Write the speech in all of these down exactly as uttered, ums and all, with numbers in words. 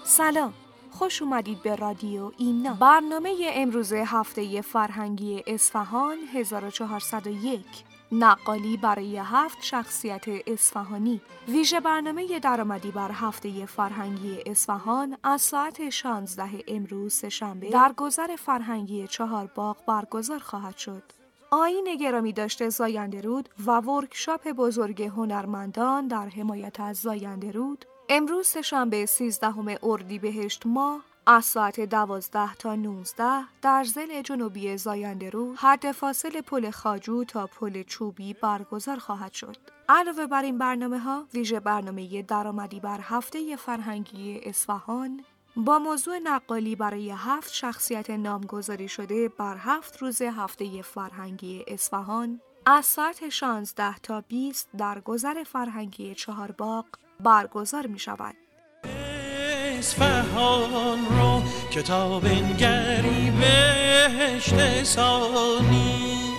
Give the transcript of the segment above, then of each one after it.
سلام، خوش اومدید به رادیو ایمنا. برنامه امروز هفته فرهنگی اصفهان هزار و چهارصد و یک، نقالی برای هفت شخصیت اصفهانی. ویژه برنامه درآمدی بر هفته فرهنگی اصفهان از ساعت شانزده امروز سه‌شنبه در گذر فرهنگی چهارباغ برگزار خواهد شد. آیین گرامی داشته زاینده‌رود و ورکشاپ بزرگ هنرمندان در حمایت از زاینده‌رود امروز سه‌شنبه سیزدهم اردیبهشت ماه از ساعت دوازده تا نوزده در ضلع جنوبی زاینده‌رود حد فاصل پل خواجو تا پل چوبی برگزار خواهد شد. علاوه بر این برنامه‌ها، ویژه برنامه درآمدی بر هفته فرهنگی اصفهان با موضوع نقالی برای هفت شخصیت نامگذاری شده بر هفت روز هفته فرهنگی اصفهان از ساعت شانزده تا بیست در گذر فرهنگی چهارباغ برگزار می شود. اصفهان رو کتاب انگری بهشت ثانی،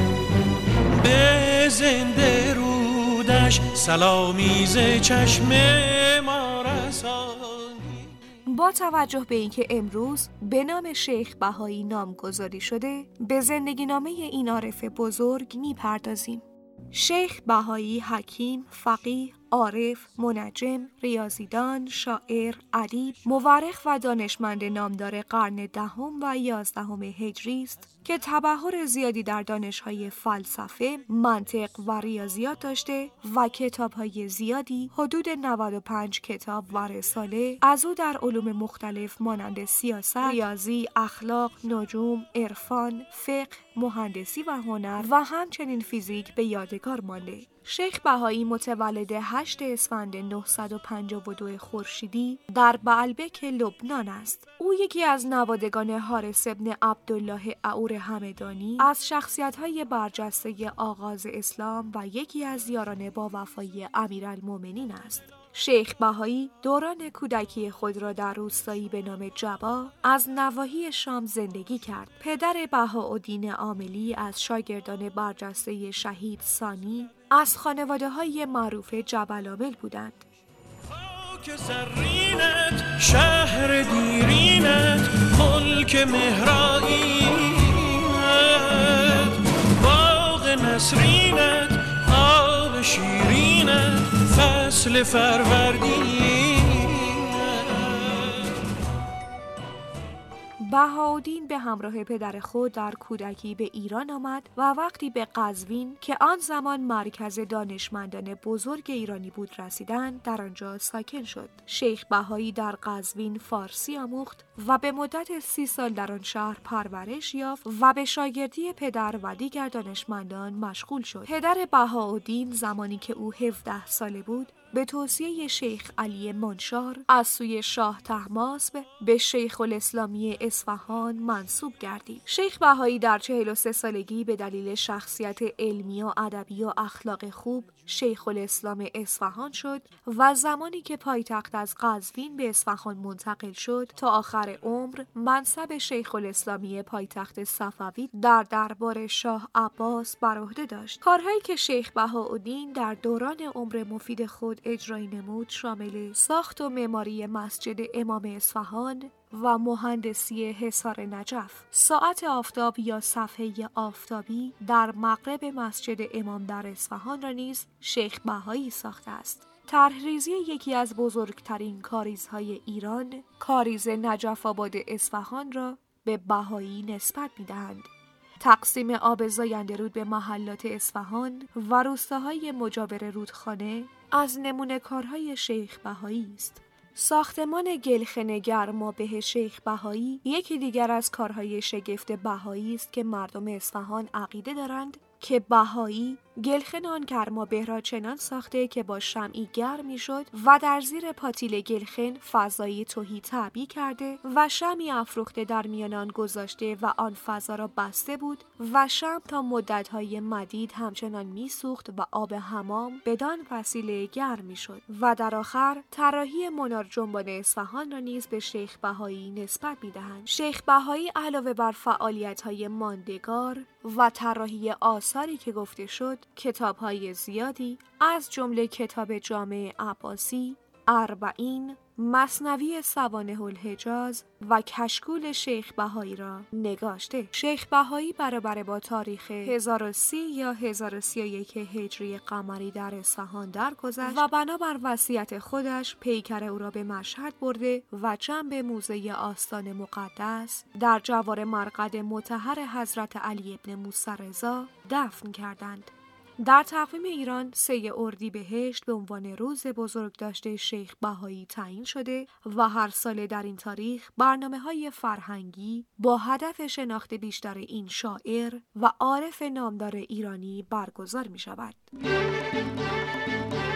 به زنده رودش سلامی ز چشم ما رسانی. با توجه به اینکه امروز به نام شیخ بهایی نامگذاری شده، به زندگی نامه این عارف بزرگ میپردازیم. شیخ بهایی حکیم، فقیه، عارف، منجم، ریاضیدان، شاعر، ادیب، مورخ و دانشمند نامدار قرن دهم و یازدهم هجری است که تبحر زیادی در دانش‌های فلسفه، منطق و ریاضیات داشته و کتاب‌های زیادی، حدود نود و پنج کتاب و رساله از او در علوم مختلف مانند سیاست، ریاضی، اخلاق، نجوم، عرفان، فقه، مهندسی و هنر و همچنین فیزیک به یادگار مانده. شیخ بهایی متولد هشت اسفند نهصد و پنجاه و دو خورشیدی در بعلبک لبنان است. او یکی از نوادگان حارث ابن عبدالله عور همدانی از شخصیت‌های برجسته آغاز اسلام و یکی از یاران با وفای امیرالمومنین است. شیخ بهایی دوران کودکی خود را در روستایی به نام جبا از نواحی شام زندگی کرد. پدر بهاءالدین عاملی از شاگردان برجسته شهید ثانی از خانواده‌های معروف جبل‌عامل بودند. خاک زرینت، شهر دیرینت، ملک مهرائینت، باغ نسرینت، آب شیرینت، فصل فروردینت. بهاءالدین به همراه پدر خود در کودکی به ایران آمد و وقتی به قزوین که آن زمان مرکز دانشمندان بزرگ ایرانی بود رسیدند، در آنجا ساکن شد. شیخ بهایی در قزوین فارسی آموخت و به مدت سی سال در آن شهر پرورش یافت و به شاگردی پدر و دیگر دانشمندان مشغول شد. پدر بهاءالدین زمانی که او هفده ساله بود، به توصیه شیخ علی منشار از سوی شاه طهماسب به شیخ الاسلامی اصفهان منصوب گردید. شیخ بهایی در چهل و سه سالگی به دلیل شخصیت علمی و ادبی و اخلاق خوب شیخ الاسلام اصفهان شد و زمانی که پایتخت از قزوین به اصفهان منتقل شد تا آخر عمر منصب شیخ الاسلامی پایتخت صفوی در دربار شاه عباس بر عهده داشت. کارهایی که شیخ بهاءالدین در دوران عمر مفید خود اجرایی نمود شامل ساخت و معماری مسجد امام اصفهان و مهندسی حصار نجف. ساعت آفتاب یا صفحه آفتابی در مغرب مسجد امام در اصفهان را نیز شیخ بهایی ساخته است. طرحریزی یکی از بزرگترین کاریزهای ایران، کاریز نجف آباد اصفهان را به بهایی نسبت می‌دهند. تقسیم آب زاینده‌رود به محلات اصفهان و روستاهای مجاور رودخانه از نمونه کارهای شیخ بهایی است. ساختمان گلخن گرمابه شیخ بهایی یکی دیگر از کارهای شگفت بهایی است که مردم اصفهان عقیده دارند که بهایی گلخن آن گرمابه را چنان ساخته که با شمعی گرم می‌شد و در زیر پاتیل گلخن فضایی تهی تعبیه کرده و شمعی افروخته در میان آن گذاشته و آن فضا را بسته بود و شمع تا مدت‌های مدید همچنان می‌سوخت و آب حمام بدان وسیله گرم می‌شد. و در آخر طراحی منار جنبان اصفهان را نیز به شیخ بهایی نسبت می‌دهند. شیخ بهایی علاوه بر فعالیت‌های ماندگار و طراحی آثاری که گفته شد، کتاب‌های زیادی از جمله کتاب جامع عباسی، اربعین، مثنوی سوانح الحجاز و کشکول شیخ بهایی را نگاشته. شیخ بهایی برابر با تاریخ هزار و سی یا هزار و سی و یک هجری قمری در اصفهان درگذشت و بنابر وصیت خودش پیکر او را به مشهد برده و جنب موزه آستان مقدس در جوار مرقد مطهر حضرت علی ابن موسی رضا دفن کردند. در تقویم ایران سه اردیبهشت به عنوان روز بزرگداشت شیخ بهایی تعیین شده و هر سال در این تاریخ برنامه‌های فرهنگی با هدف شناخت بیشتر این شاعر و عارف نامدار ایرانی برگزار می‌شود.